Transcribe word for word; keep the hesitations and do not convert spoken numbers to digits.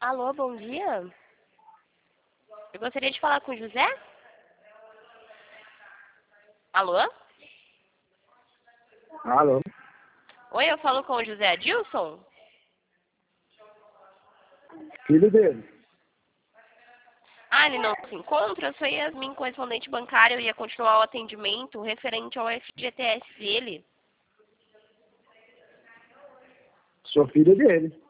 Alô, bom dia. Eu gostaria de falar com o José. Alô? Alô? Oi, eu falo com o José Adilson? Filho dele. Ah, ele não se encontra? Eu sou Yasmin, correspondente bancária. Eu ia continuar o atendimento referente ao F G T S dele. Sou filho dele.